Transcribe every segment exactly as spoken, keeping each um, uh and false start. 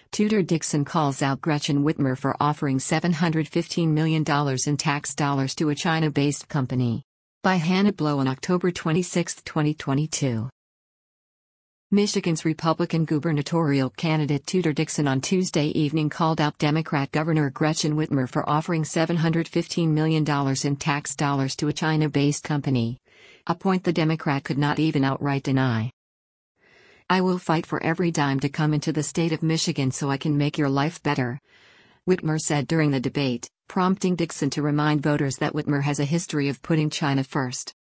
Tudor Dixon calls out Gretchen Whitmer for offering seven hundred fifteen million dollars in tax dollars to a China-based company. By Hannah Blow on October twenty-sixth, twenty twenty-two. Michigan's Republican gubernatorial candidate Tudor Dixon on Tuesday evening called out Democrat Governor Gretchen Whitmer for offering seven hundred fifteen million dollars in tax dollars to a China-based company, a point the Democrat could not even outright deny. "I will fight for every dime to come into the state of Michigan so I can make your life better," Whitmer said during the debate, prompting Dixon to remind voters that Whitmer has a history of putting China first.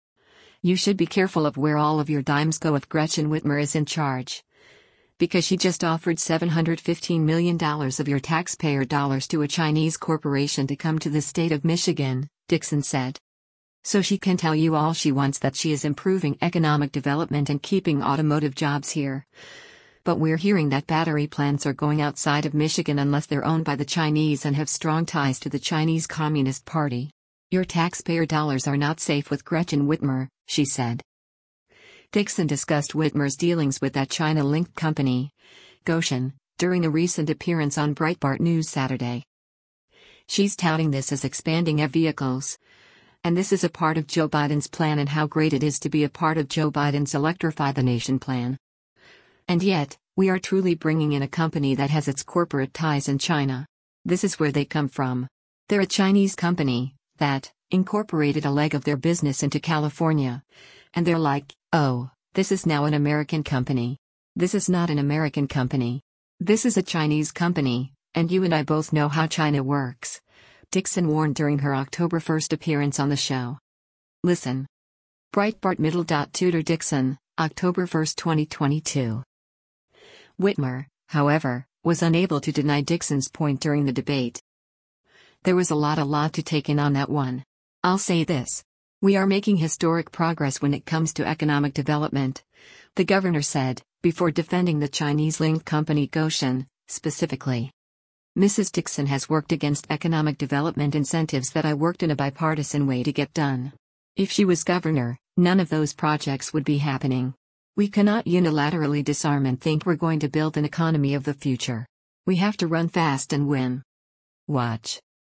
"You should be careful of where all of your dimes go if Gretchen Whitmer is in charge. Because she just offered seven hundred fifteen million dollars of your taxpayer dollars to a Chinese corporation to come to the state of Michigan," Dixon said. "So she can tell you all she wants that she is improving economic development and keeping automotive jobs here. But we're hearing that battery plants are going outside of Michigan unless they're owned by the Chinese and have strong ties to the Chinese Communist Party. Your taxpayer dollars are not safe with Gretchen Whitmer," she said. Dixon discussed Whitmer's dealings with that China-linked company, Gotion, during a recent appearance on Breitbart News Saturday. "She's touting this as expanding E V vehicles. And this is a part of Joe Biden's plan and how great it is to be a part of Joe Biden's Electrify the Nation plan. And yet, we are truly bringing in a company that has its corporate ties in China. This is where they come from. They're a Chinese company that incorporated a leg of their business into California. And they're like, oh, this is now an American company. This is not an American company. This is a Chinese company, and you and I both know how China works," Dixon warned during her October first appearance on the show. Listen. Breitbart Middle. Tudor Dixon, October first, twenty twenty-two. Whitmer, however, was unable to deny Dixon's point during the debate. "There was a lot a lot to take in on that one. I'll say this. We are making historic progress when it comes to economic development," the governor said, before defending the Chinese-linked company Gotion, specifically. "Missus Dixon has worked against economic development incentives that I worked in a bipartisan way to get done. If she was governor, none of those projects would be happening. We cannot unilaterally disarm and think we're going to build an economy of the future. We have to run fast and win. Watch."